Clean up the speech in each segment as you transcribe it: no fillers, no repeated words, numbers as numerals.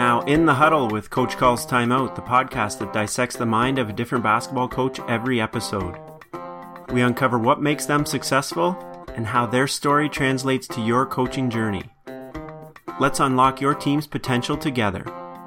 now in the huddle with Coach Calls Timeout, the podcast that dissects the mind of a different basketball coach every episode. We uncover what makes them successful and how their story translates to your coaching journey. Let's unlock your team's potential together.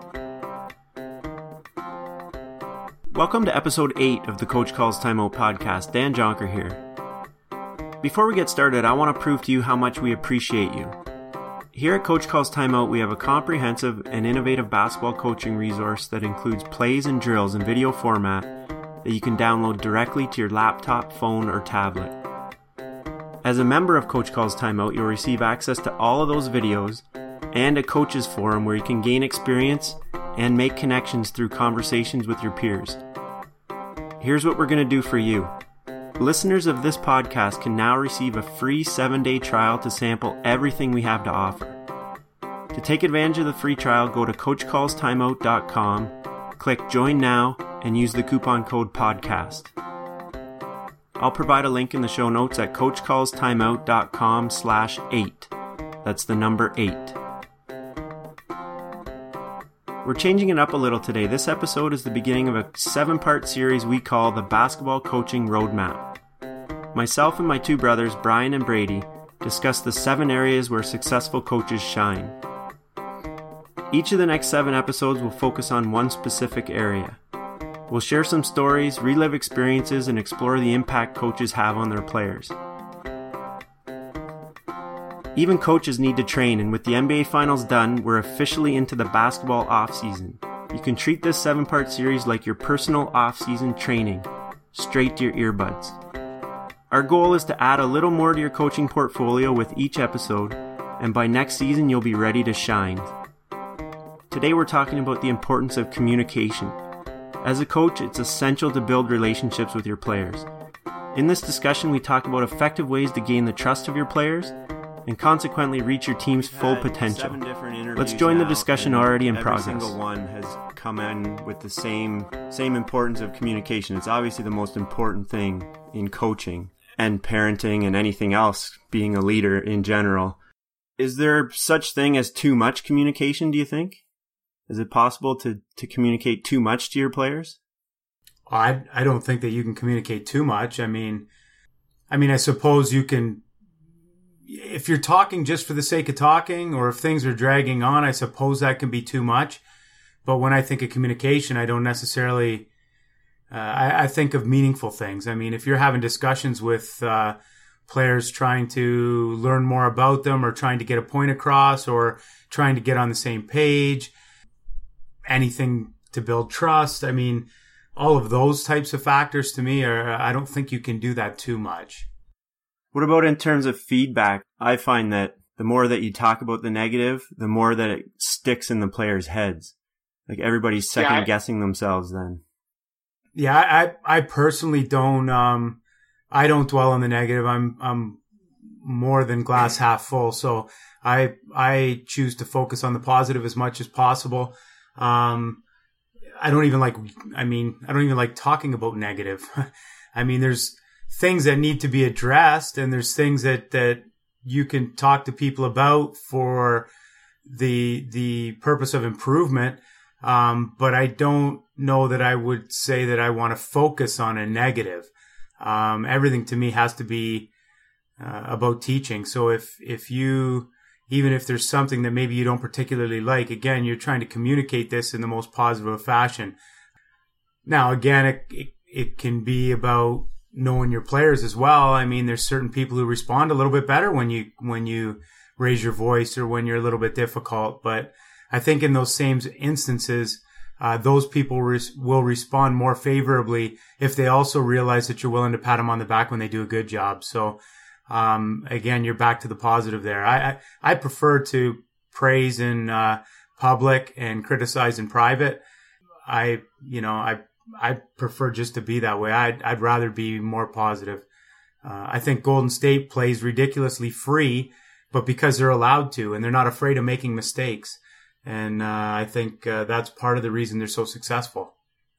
Welcome to episode 8 of the Coach Calls Timeout podcast. Dan Jonker here. Before we get started, I want to prove to you how much we appreciate you. Here at Coach Calls Timeout, we have a comprehensive and innovative basketball coaching resource that includes plays and drills in video format that you can download directly to your laptop, phone, or tablet. As a member of Coach Calls Timeout, you'll receive access to all of those videos and a coaches forum where you can gain experience and make connections through conversations with your peers. Here's what we're going to do for you. Listeners of this podcast can now receive a free 7-day trial to sample everything we have to offer. To take advantage of the free trial, go to coachcallstimeout.com, click Join Now, and use the coupon code PODCAST. I'll provide a link in the show notes at coachcallstimeout.com/8. That's the number 8. We're changing it up a little today. This episode is the beginning of a 7-part series we call the Basketball Coaching Roadmap. Myself and my two brothers, Brian and Brady, discuss the 7 areas where successful coaches shine. Each of the next 7 episodes will focus on one specific area. We'll share some stories, relive experiences, and explore the impact coaches have on their players. Even coaches need to train, and with the NBA Finals done, we're officially into the basketball off-season. You can treat this 7-part series like your personal off-season training, straight to your earbuds. Our goal is to add a little more to your coaching portfolio with each episode, and by next season you'll be ready to shine. Today we're talking about the importance of communication. As a coach, it's essential to build relationships with your players. In this discussion, we talk about effective ways to gain the trust of your players and consequently reach your team's full potential. Let's join the discussion already in progress. Every single one has come in with the same importance of communication. It's obviously the most important thing in coaching and parenting and anything else, being a leader in general. Is there such thing as too much communication, do you think? Is it possible to communicate too much to your players? I don't think that you can communicate too much. I mean, I suppose you can, if you're talking just for the sake of talking, or if things are dragging on, I suppose that can be too much. But when I think of communication, I don't necessarily, I think of meaningful things. I mean, if you're having discussions with players trying to learn more about them, or trying to get a point across, or trying to get on the same page, anything to build trust, I mean, all of those types of factors to me I don't think you can do that too much. What about in terms of feedback? I find that the more that you talk about the negative, the more that it sticks in the players' heads. Like everybody's second guessing themselves then. Yeah, I personally don't, I don't dwell on the negative. I'm more than glass half full. So I choose to focus on the positive as much as possible. I don't even like talking about negative. I mean, there's things that need to be addressed, and there's things that you can talk to people about for the purpose of improvement. But I don't know that I would say that I want to focus on a negative. Everything to me has to be about teaching. So if you, even if there's something that maybe you don't particularly like, again, you're trying to communicate this in the most positive fashion. Now, again, it can be about knowing your players as well. I mean, there's certain people who respond a little bit better when you raise your voice, or when you're a little bit difficult. But I think in those same instances, those people will respond more favorably if they also realize that you're willing to pat them on the back when they do a good job. So, again, you're back to the positive there. I prefer to praise in public and criticize in private. I prefer just to be that way. I'd rather be more positive. I think Golden State plays ridiculously free, but because they're allowed to, and they're not afraid of making mistakes. And I think that's part of the reason they're so successful.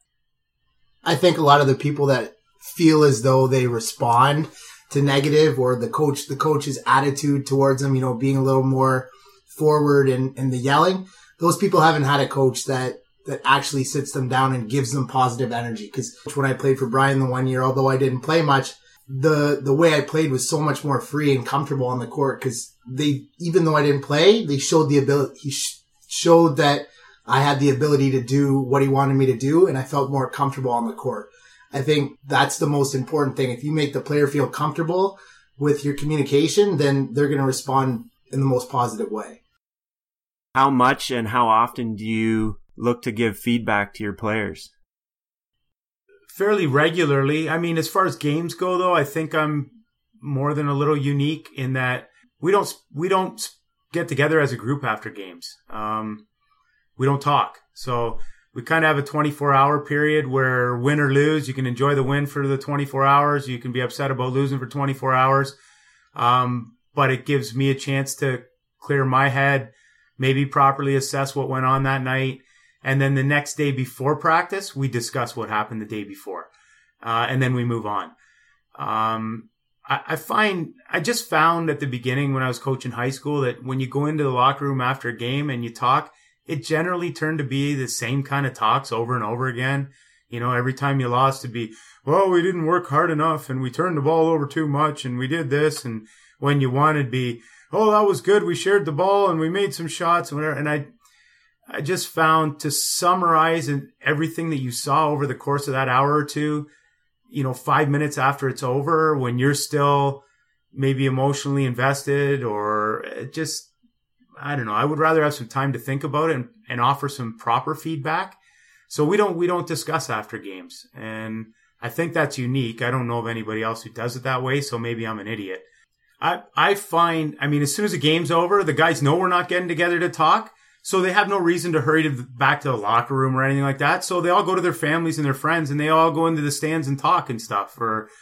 I think a lot of the people that feel as though they respond to negative, or the coach's attitude towards them, being a little more forward and the yelling, those people haven't had a coach that actually sits them down and gives them positive energy. Because when I played for Brian the 1 year, although I didn't play much, the way I played was so much more free and comfortable on the court, because even though I didn't play, they showed the ability. He showed that I had the ability to do what he wanted me to do, and I felt more comfortable on the court. I think that's the most important thing. If you make the player feel comfortable with your communication, then they're going to respond in the most positive way. How much and how often do you look to give feedback to your players? Fairly regularly. I mean, as far as games go, though, I think I'm more than a little unique in that we don't get together as a group after games. We don't talk. So we kind of have a 24-hour period where win or lose, you can enjoy the win for the 24 hours. You can be upset about losing for 24 hours. But it gives me a chance to clear my head, maybe properly assess what went on that night. And then the next day before practice, we discuss what happened the day before. And then we move on. I just found at the beginning when I was coaching high school that when you go into the locker room after a game and you talk, it generally turned to be the same kind of talks over and over again. You know, every time you lost, it'd be, well, we didn't work hard enough and we turned the ball over too much and we did this. And when you won, it'd be, oh, that was good. We shared the ball and we made some shots and whatever. And I just found, to summarize everything that you saw over the course of that hour or two, 5 minutes after it's over, when you're still maybe emotionally invested or just, I don't know, I would rather have some time to think about it and offer some proper feedback. So we don't discuss after games. And I think that's unique. I don't know of anybody else who does it that way. So maybe I'm an idiot. I find, as soon as the game's over, the guys know we're not getting together to talk. So they have no reason to hurry back to the locker room or anything like that. So they all go to their families and their friends and they all go into the stands and talk and stuff.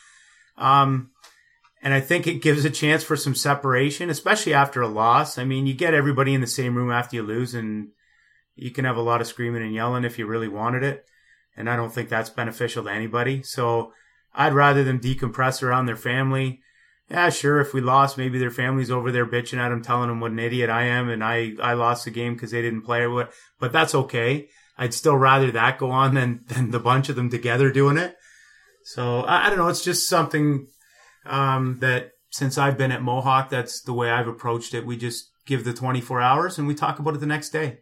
And I think it gives a chance for some separation, especially after a loss. You get everybody in the same room after you lose and you can have a lot of screaming and yelling if you really wanted it. And I don't think that's beneficial to anybody. So I'd rather them decompress around their family. Yeah, sure, if we lost, maybe their family's over there bitching at them, telling them what an idiot I am and I lost the game because they didn't play or what. But that's okay. I'd still rather that go on than the bunch of them together doing it. So I don't know. It's just something that since I've been at Mohawk, that's the way I've approached it. We just give the 24 hours and we talk about it the next day.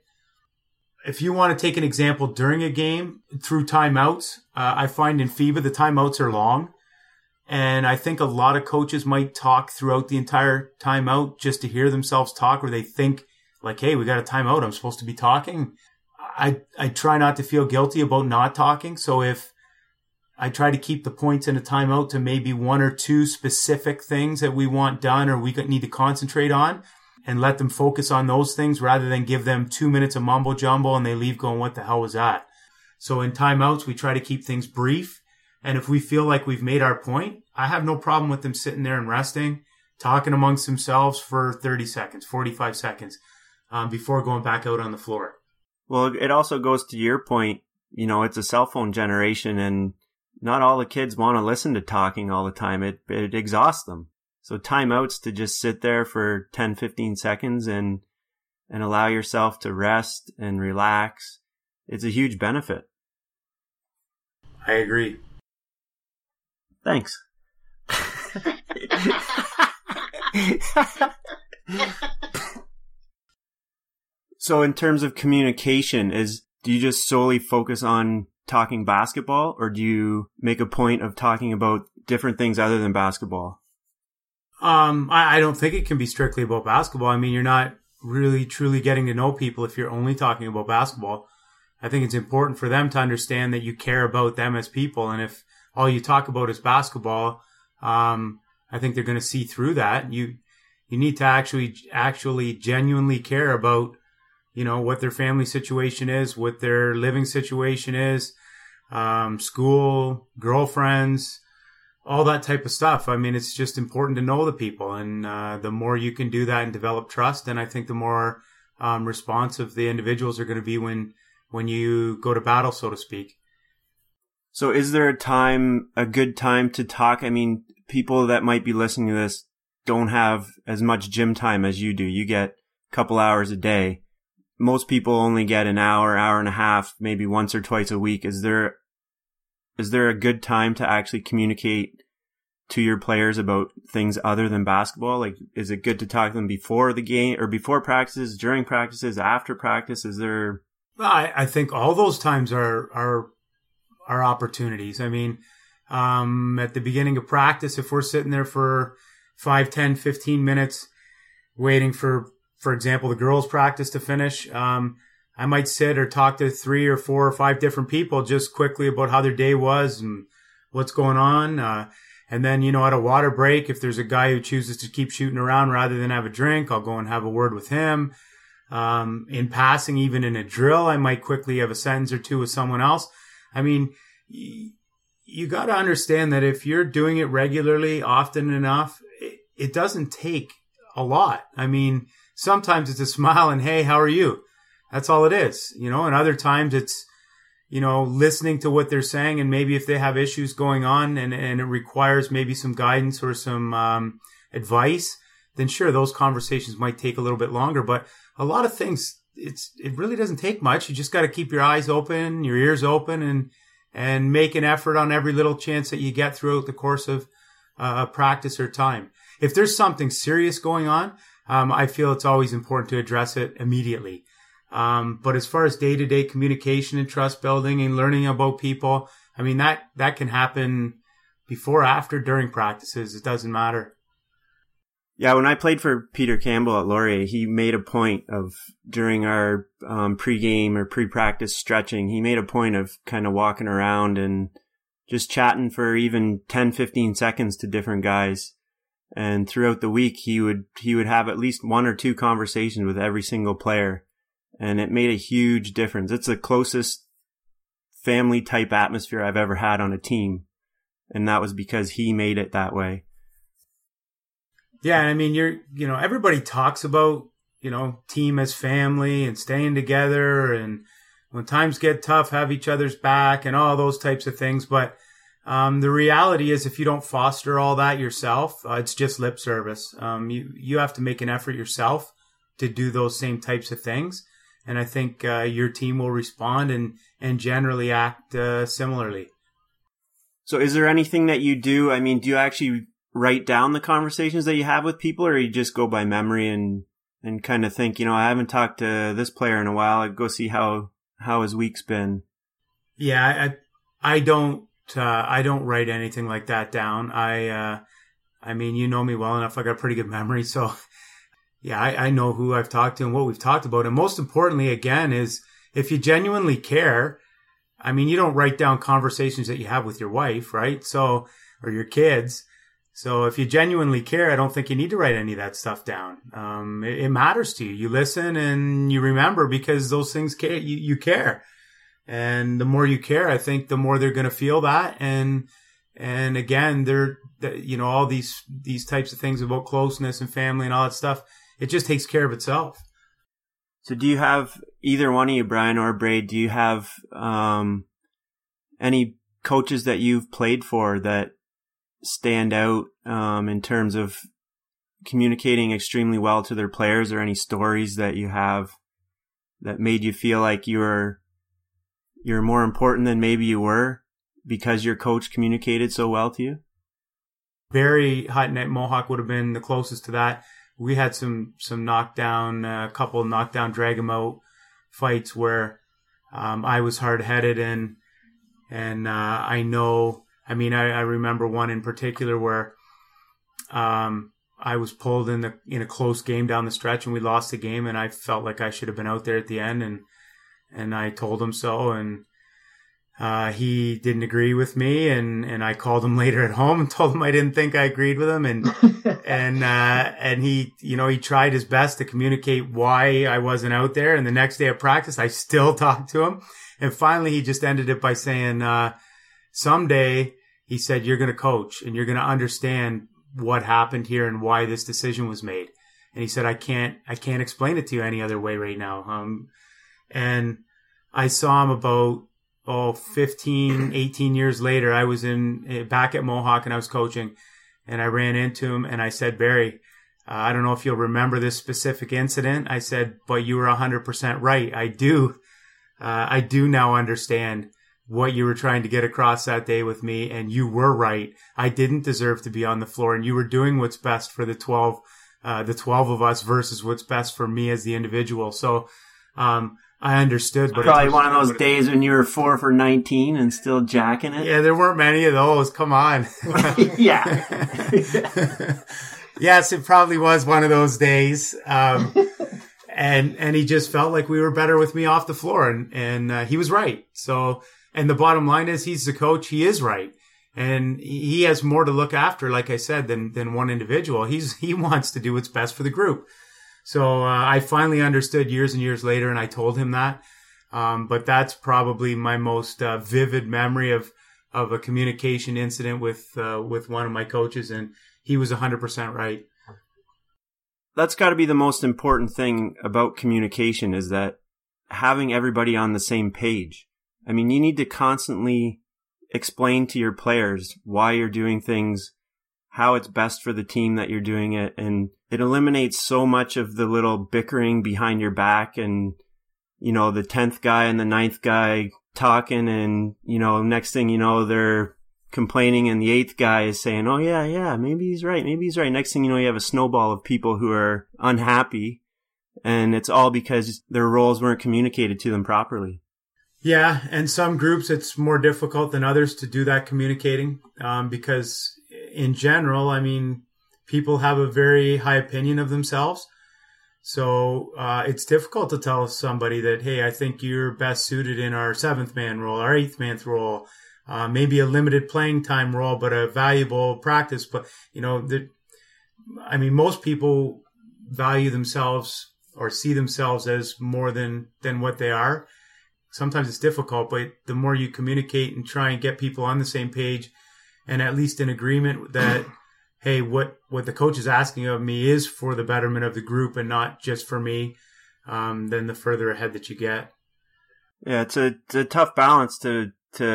If you want to take an example during a game through timeouts, I find in FIBA the timeouts are long. And I think a lot of coaches might talk throughout the entire timeout just to hear themselves talk, or they think like, hey, we got a timeout, I'm supposed to be talking. I try not to feel guilty about not talking. So if I try to keep the points in a timeout to maybe one or two specific things that we want done or we need to concentrate on and let them focus on those things rather than give them 2 minutes of mumbo jumbo and they leave going, what the hell was that? So in timeouts, we try to keep things brief. And if we feel like we've made our point, I have no problem with them sitting there and resting, talking amongst themselves for 30 seconds, 45 seconds, before going back out on the floor. Well, it also goes to your point, it's a cell phone generation and not all the kids want to listen to talking all the time. It exhausts them. So timeouts to just sit there for 10, 15 seconds and allow yourself to rest and relax. It's a huge benefit. I agree. Thanks. So in terms of communication, do you just solely focus on talking basketball or do you make a point of talking about different things other than basketball? I don't think it can be strictly about basketball. You're not really truly getting to know people if you're only talking about basketball. I think it's important for them to understand that you care about them as people. And if all you talk about is basketball, I think they're going to see through that. You need to actually genuinely care about, what their family situation is, what their living situation is, school, girlfriends, all that type of stuff. It's just important to know the people. And the more you can do that and develop trust, then I think the more responsive the individuals are going to be when you go to battle, so to speak. So is there a good time to talk? People that might be listening to this don't have as much gym time as you do. You get a couple hours a day. most people only get an hour, hour and a half, maybe once or twice a week. Is there a good time to actually communicate to your players about things other than basketball? Like, is it good to talk to them before the game or before practices, during practices, after practice? Is there? Well, I think all those times are opportunities. I mean, at the beginning of practice, if we're sitting there for 5, 10, 15 minutes waiting for example, the girls' practice to finish, I might sit or talk to 3 or 4 or 5 different people just quickly about how their day was and what's going on. And then, at a water break, if there's a guy who chooses to keep shooting around rather than have a drink, I'll go and have a word with him. In passing, even in a drill, I might quickly have a sentence or two with someone else. I mean, you got to understand that if you're doing it regularly, often enough, it doesn't take a lot. I mean, sometimes it's a smile and, hey, how are you? That's all it is, and other times it's, listening to what they're saying, and maybe if they have issues going on and it requires maybe some guidance or some advice, then sure, those conversations might take a little bit longer. But a lot of things, it really doesn't take much. You just got to keep your eyes open, your ears open, and make an effort on every little chance that you get throughout the course of practice or time. If there's something serious going on, I feel it's always important to address it immediately. But as far as day-to-day communication and trust building and learning about people, I mean, that can happen before, after, during practices. It doesn't matter. Yeah, when I played for Peter Campbell at Laurier, he made a point of, during our pre-game or pre-practice stretching, he made a point of kind of walking around and just chatting for even 10, 15 seconds to different guys. And throughout the week, he would have at least 1 or 2 conversations with every single player. And it made a huge difference. It's the closest family type atmosphere I've ever had on a team. And that was because he made it that way. Yeah. I mean, everybody talks about, team as family and staying together. And when times get tough, have each other's back and all those types of things. But the reality is, if you don't foster all that yourself, it's just lip service. You have to make an effort yourself to do those same types of things. And I think your team will respond and generally act similarly. So is there anything that you do? I mean, do you actually write down the conversations that you have with people, or you just go by memory and kind of think, I haven't talked to this player in a while. I'd go see how his week's been. Yeah, I don't write anything like that down. I mean, you know me well enough. I got a pretty good memory. So yeah, I know who I've talked to and what we've talked about. And most importantly, again, is if you genuinely care, I mean, you don't write down conversations that you have with your wife, right? So, or your kids. So if you genuinely care, I don't think you need to write any of that stuff down. It matters to you. You listen and you remember, because those things care. You care. And the more you care, I think the more they're going to feel that. And again, all these types of things about closeness and family and all that stuff, it just takes care of itself. So do you have, either one of you, Brian or Braid, do you have any coaches that you've played for that stand out in terms of communicating extremely well to their players, or any stories that you have that made you feel like you're more important than maybe you were because your coach communicated so well to you? Barry Hutton at Mohawk would have been the closest to that. We had some knockdown, a couple of knockdown, drag 'em out fights where I was hard-headed and I know. I mean, I remember one in particular where I was pulled in a close game down the stretch and we lost the game, and I felt like I should have been out there at the end, and I told him so, and he didn't agree with me, and I called him later at home and told him I didn't think I agreed with him, and he, he tried his best to communicate why I wasn't out there, and the next day at practice I still talked to him, and finally he just ended it by saying, someday, he said, you're going to coach and you're going to understand what happened here and why this decision was made. And he said, I can't explain it to you any other way right now. And I saw him about, 15, 18 years later. I was back at Mohawk and I was coaching, and I ran into him and I said, Barry, I don't know if you'll remember this specific incident. I said, but you were 100% right. I do now understand what you were trying to get across that day with me, and you were right. I didn't deserve to be on the floor, and you were doing what's best for the 12 of us versus what's best for me as the individual. So, I understood. But probably one of those days when you were 4 for 19 and still jacking it. Yeah, there weren't many of those. Come on. Yeah. Yes, it probably was one of those days. And he just felt like we were better with me off the floor, and he was right. So, and the bottom line is he's the coach. He is right. And he has more to look after, like I said, than one individual. He wants to do what's best for the group. So, I finally understood years and years later, and I told him that. But that's probably my most vivid memory of a communication incident with one of my coaches, and he was 100% right. That's got to be the most important thing about communication, is that having everybody on the same page. I mean, you need to constantly explain to your players why you're doing things, how it's best for the team that you're doing it, and it eliminates so much of the little bickering behind your back and, you know, the 10th guy and the 9th guy talking, and, you know, next thing you know, they're complaining and the 8th guy is saying, oh yeah, maybe he's right. Next thing you know, you have a snowball of people who are unhappy, and it's all because their roles weren't communicated to them properly. Yeah, and some groups it's more difficult than others to do that communicating, because in general, I mean, people have a very high opinion of themselves. So it's difficult to tell somebody that, hey, I think you're best suited in our 7th man role, our 8th man role, maybe a limited playing time role, but a valuable practice. But, you know, I mean, most people value themselves or see themselves as more than what they are. Sometimes it's difficult, but the more you communicate and try and get people on the same page and at least in agreement that, hey, what the coach is asking of me is for the betterment of the group and not just for me, then the further ahead that you get. Yeah, it's a tough balance to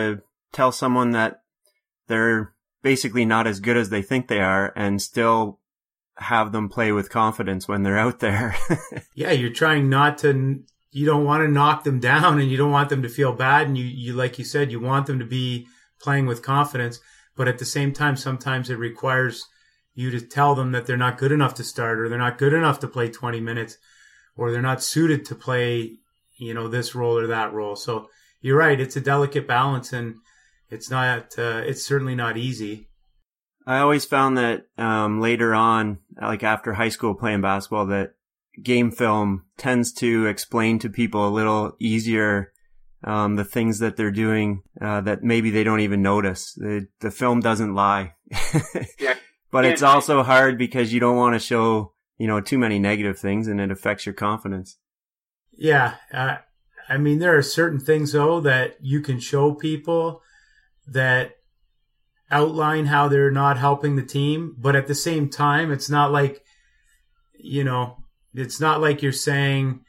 tell someone that they're basically not as good as they think they are and still have them play with confidence when they're out there. Yeah, you're trying not to, you don't want to knock them down and you don't want them to feel bad. And you like you said, you want them to be playing with confidence. But at the same time, sometimes it requires you to tell them that they're not good enough to start, or they're not good enough to play 20 minutes, or they're not suited to play, you know, this role or that role. So you're right. It's a delicate balance, and it's certainly not easy. I always found that later on, like after high school playing basketball, that game film tends to explain to people a little easier the things that they're doing that maybe they don't even notice. The film doesn't lie. Yeah. But it's also hard because you don't want to show, you know, too many negative things, and it affects your confidence. Yeah. I mean, there are certain things, though, that you can show people that outline how they're not helping the team. But at the same time, it's not like, you know, it's not like you're saying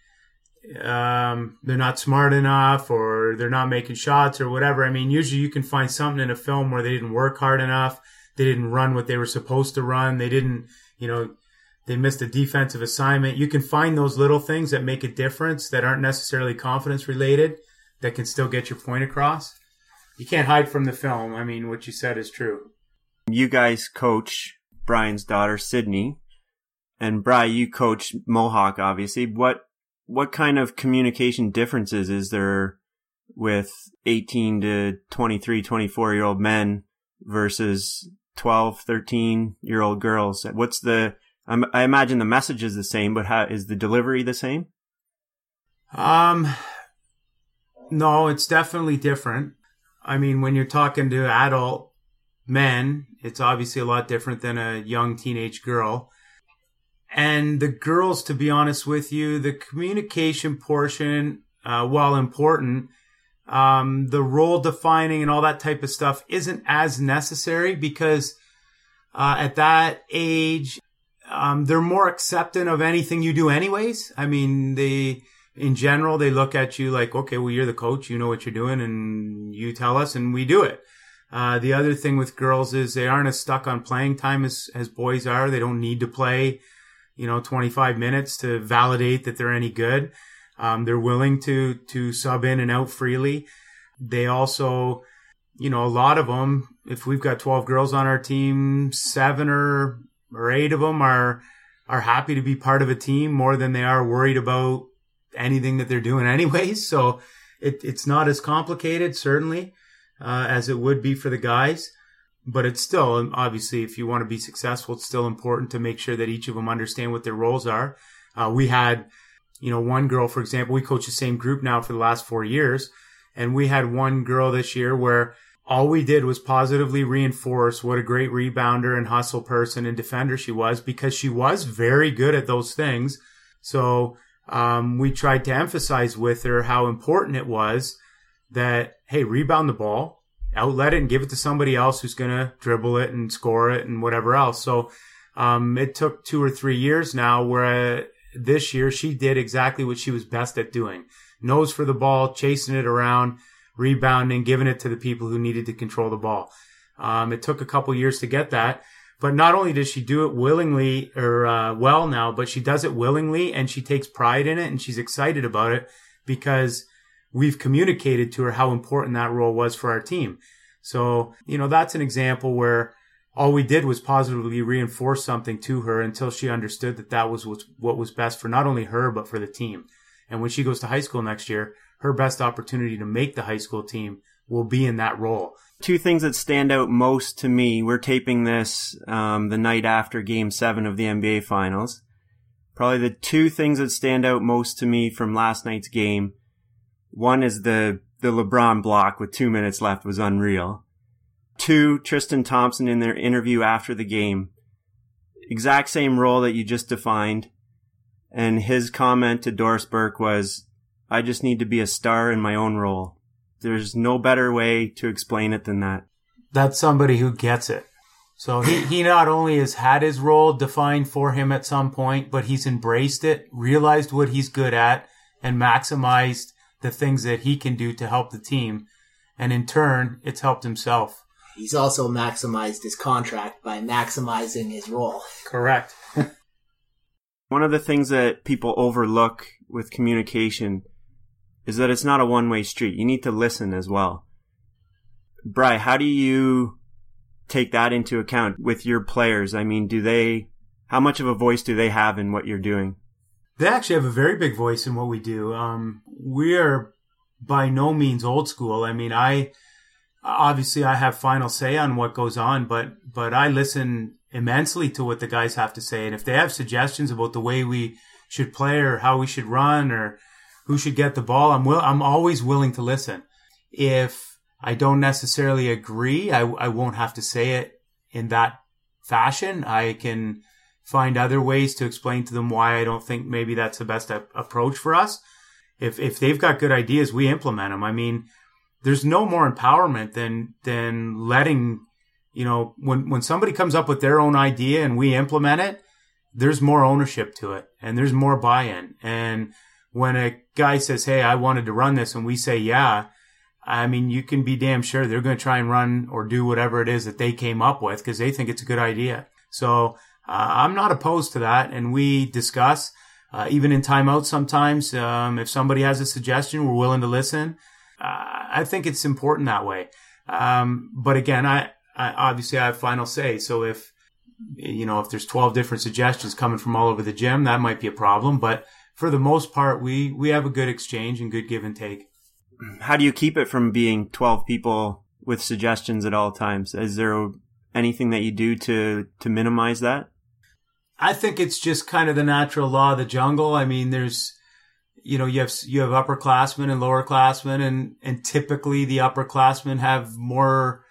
they're not smart enough or they're not making shots or whatever. I mean, usually you can find something in a film where they didn't work hard enough. They didn't run what they were supposed to run. They didn't, you know, they missed a defensive assignment. You can find those little things that make a difference that aren't necessarily confidence related that can still get your point across. You can't hide from the film. I mean, what you said is true. You guys coach Brian's daughter, Sydney, and Brian, you coach Mohawk, obviously. What kind of communication differences is there with 18 to 23, 24-year-old men versus 12, 13-year-old girls? I imagine the message is the same, but how is the delivery the same? No, it's definitely different. I mean, when you're talking to adult men, it's obviously a lot different than a young teenage girl. And the girls, to be honest with you, the communication portion, while important, the role defining and all that type of stuff isn't as necessary because at that age, they're more accepting of anything you do anyways. I mean, in general, they look at you like, okay, well, you're the coach, you know what you're doing, and you tell us, and we do it. The other thing with girls is they aren't as stuck on playing time as boys are. They don't need to play. 25 minutes to validate that they're any good. They're willing to sub in and out freely. They also, a lot of them, if we've got 12 girls on our team, 7 or 8 of them are happy to be part of a team more than they are worried about anything that they're doing anyways. So it's not as complicated, certainly, as it would be for the guys. But it's still, obviously, if you want to be successful, it's still important to make sure that each of them understand what their roles are. We had, one girl, for example, we coach the same group now for the last 4 years. And we had one girl this year where all we did was positively reinforce what a great rebounder and hustle person and defender she was, because she was very good at those things. So we tried to emphasize with her how important it was that, hey, rebound the ball, outlet it and give it to somebody else who's going to dribble it and score it and whatever else. So it took 2 or 3 years now where this year she did exactly what she was best at doing. Nose for the ball, chasing it around, rebounding, giving it to the people who needed to control the ball. It took a couple years to get that. But not only does she do it willingly or well now, but she does it willingly and she takes pride in it and she's excited about it because we've communicated to her how important that role was for our team. So, that's an example where all we did was positively reinforce something to her until she understood that was what was best for not only her, but for the team. And when she goes to high school next year, her best opportunity to make the high school team will be in that role. 2 things that stand out most to me, we're taping this the night after Game 7 of the NBA Finals. Probably the 2 things that stand out most to me from last night's game. One is the LeBron block with 2 minutes left was unreal. 2, Tristan Thompson in their interview after the game. Exact same role that you just defined. And his comment to Doris Burke was, I just need to be a star in my own role. There's no better way to explain it than that. That's somebody who gets it. So he not only has had his role defined for him at some point, but he's embraced it, realized what he's good at, and maximized the things that he can do to help the team. And in turn, it's helped himself. He's also maximized his contract by maximizing his role. Correct. One of the things that people overlook with communication is that it's not a one-way street. You need to listen as well. Bri, how do you take that into account with your players? I mean, how much of a voice do they have in what you're doing? They actually have a very big voice in what we do. We are by no means old school. I mean, I have final say on what goes on, but I listen immensely to what the guys have to say. And if they have suggestions about the way we should play or how we should run or who should get the ball, I'm always willing to listen. If I don't necessarily agree, I won't have to say it in that fashion. I can find other ways to explain to them why I don't think maybe that's the best approach for us. If they've got good ideas, we implement them. I mean, there's no more empowerment than letting, when somebody comes up with their own idea and we implement it, there's more ownership to it and there's more buy-in. And when a guy says, hey, I wanted to run this and we say, yeah, I mean, you can be damn sure they're going to try and run or do whatever it is that they came up with because they think it's a good idea. So I'm not opposed to that. And we discuss, even in timeouts sometimes, if somebody has a suggestion, we're willing to listen. I think it's important that way. But again, I obviously I have final say. So if there's 12 different suggestions coming from all over the gym, that might be a problem. But for the most part, we have a good exchange and good give and take. How do you keep it from being 12 people with suggestions at all times? Is there anything that you do to minimize that? I think it's just kind of the natural law of the jungle. I mean, there's, you have upperclassmen and lowerclassmen, and typically the upperclassmen have more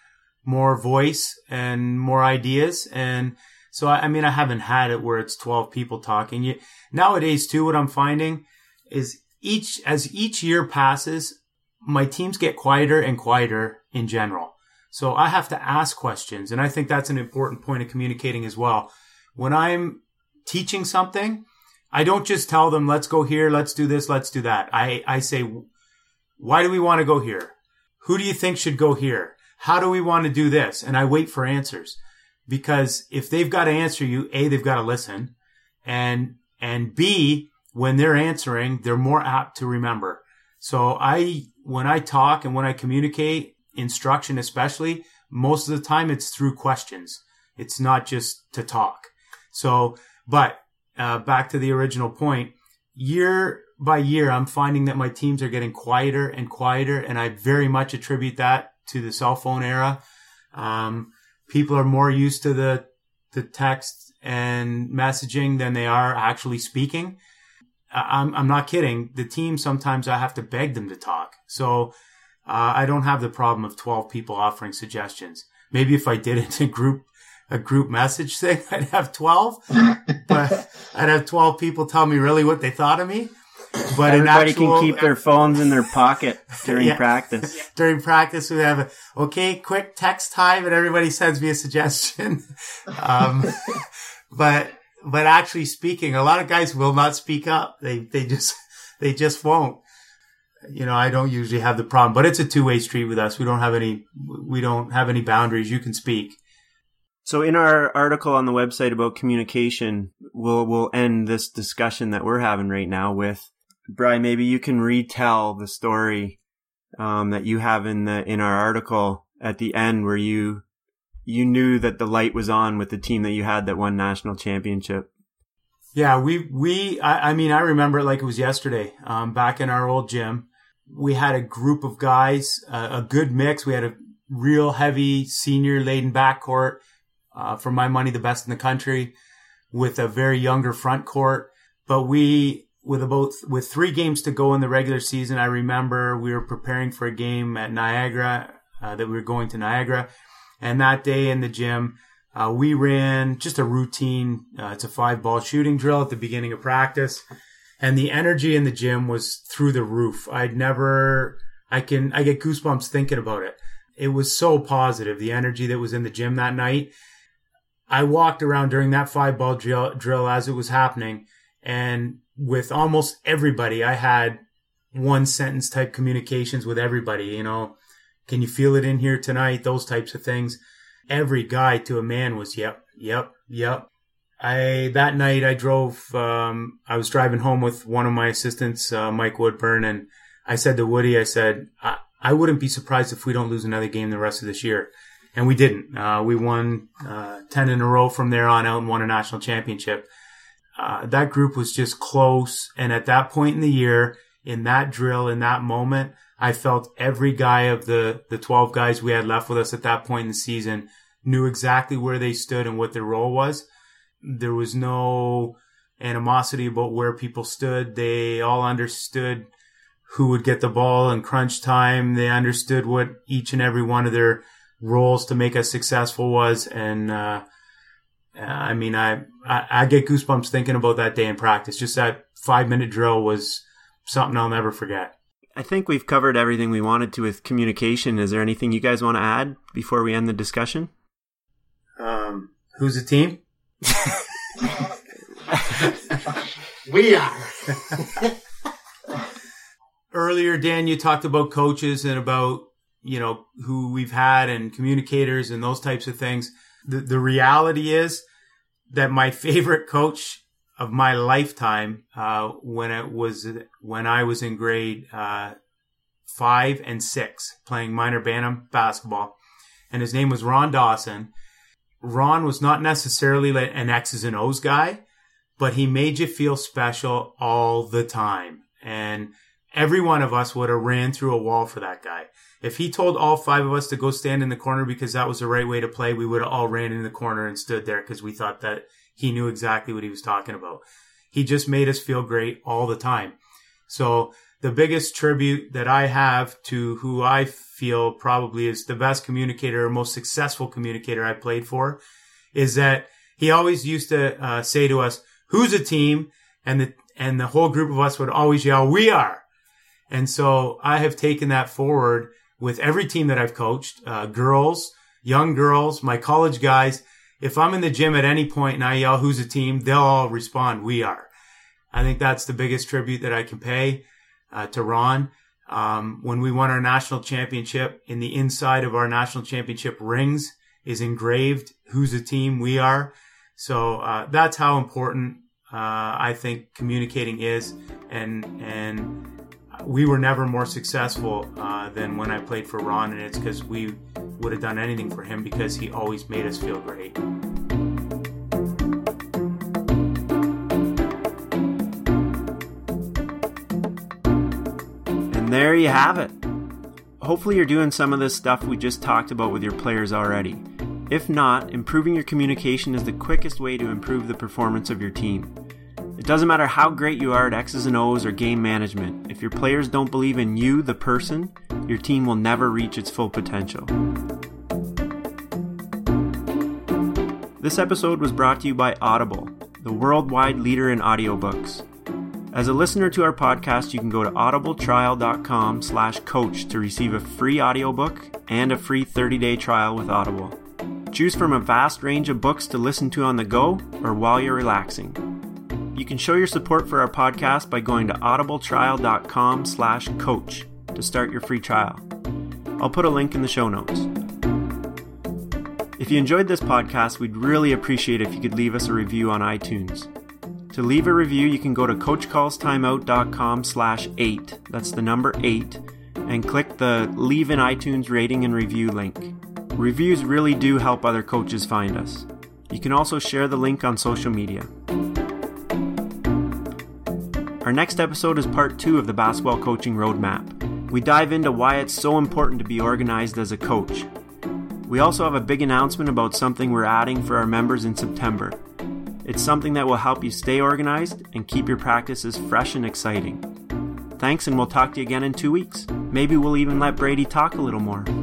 voice and more ideas. And so, I mean, I haven't had it where it's 12 people talking. Nowadays, too, what I'm finding is as each year passes, my teams get quieter and quieter in general. So I have to ask questions. And I think that's an important point of communicating as well. When I'm teaching something, I don't just tell them, let's go here, let's do this, let's do that. I say, why do we want to go here? Who do you think should go here? How do we want to do this? And I wait for answers. Because if they've got to answer you, A, they've got to listen. and B, when they're answering, they're more apt to remember. So when I talk and when I communicate instruction, especially, most of the time it's through questions. It's not just to talk. So, but back to the original point, year by year, I'm finding that my teams are getting quieter and quieter, and I very much attribute that to the cell phone era. People are more used to the text and messaging than they are actually speaking. I'm not kidding. The team, sometimes I have to beg them to talk. So I don't have the problem of 12 people offering suggestions. Maybe if I did it in a group message thing, I'd have 12, but I'd have 12 people tell me really what they thought of me. But everybody can keep their phones in their pocket during practice. During practice, we have quick text time, and everybody sends me a suggestion. But actually speaking, a lot of guys will not speak up. They just won't. I don't usually have the problem, but it's a two-way street with us. We don't have any boundaries. You can speak. So in our article on the website about communication, we'll end this discussion that we're having right now with, Brian, maybe you can retell the story that you have in our article at the end, where you knew that the light was on with the team that you had that won national championship. Yeah, I remember it like it was yesterday. Back in our old gym, we had a group of guys, a good mix. We had a real heavy senior laden backcourt, for my money, the best in the country, with a very younger front court. But with 3 games to go in the regular season, I remember we were preparing for a game at Niagara, that we were going to Niagara. And that day in the gym, we ran just a routine, it's a 5-ball shooting drill at the beginning of practice. And the energy in the gym was through the roof. I get goosebumps thinking about it. It was so positive, the energy that was in the gym that night. I walked around during that 5-ball drill as it was happening, and with almost everybody, I had 1-sentence type communications with everybody. Can you feel it in here tonight? Those types of things. Every guy to a man was, yep. That night I drove, I was driving home with one of my assistants, Mike Woodburn, and I said to Woody, I wouldn't be surprised if we don't lose another game the rest of this year. And we didn't. We won 10 in a row from there on out and won a national championship. That group was just close. And at that point in the year, in that drill, in that moment, I felt every guy of the 12 guys we had left with us at that point in the season knew exactly where they stood and what their role was. There was no animosity about where people stood. They all understood who would get the ball in crunch time. They understood what each and every one of their roles to make us successful was. And, I get goosebumps thinking about that day in practice. Just that 5-minute drill was something I'll never forget. I think we've covered everything we wanted to with communication. Is there anything you guys want to add before we end the discussion? Who's the team? We are. Earlier, Dan, you talked about coaches and about, who we've had and communicators and those types of things. The reality is that my favorite coach of my lifetime, when I was in grade 5 and 6 playing minor bantam basketball, and his name was Ron Dawson. Ron was not necessarily an X's and O's guy, but he made you feel special all the time. And every one of us would have ran through a wall for that guy. If he told all 5 of us to go stand in the corner because that was the right way to play, we would have all ran in the corner and stood there because we thought that he knew exactly what he was talking about. He just made us feel great all the time. So the biggest tribute that I have to who I feel probably is the best communicator or most successful communicator I played for is that he always used to say to us, "Who's a team?" And the whole group of us would always yell, "We are." And so I have taken that forward with every team that I've coached, girls, young girls, my college guys. If I'm in the gym at any point and I yell, "Who's a team?" they'll all respond, "We are." I think that's the biggest tribute that I can pay to Ron. When we won our national championship, in the inside of our national championship rings is engraved, "Who's a team? We are." So that's how important I think communicating is, and we were never more successful than when I played for Ron, and it's because we would have done anything for him because he always made us feel great. And there you have it. Hopefully you're doing some of this stuff we just talked about with your players already. If not, improving your communication is the quickest way to improve the performance of your team. It doesn't matter how great you are at X's and O's or game management. If your players don't believe in you, the person, your team will never reach its full potential. This episode was brought to you by Audible, the worldwide leader in audiobooks. As a listener to our podcast, you can go to audibletrial.com/coach to receive a free audiobook and a free 30-day trial with Audible. Choose from a vast range of books to listen to on the go or while you're relaxing. You can show your support for our podcast by going to audibletrial.com/coach to start your free trial. I'll put a link in the show notes. If you enjoyed this podcast, we'd really appreciate it if you could leave us a review on iTunes. To leave a review, you can go to coachcallstimeout.com/8, that's the number 8, and click the Leave an iTunes rating and review link. Reviews really do help other coaches find us. You can also share the link on social media. Our next episode is part 2 of the Basketball Coaching Roadmap. We dive into why it's so important to be organized as a coach. We also have a big announcement about something we're adding for our members in September. It's something that will help you stay organized and keep your practices fresh and exciting. Thanks, and we'll talk to you again in 2 weeks. Maybe we'll even let Brady talk a little more.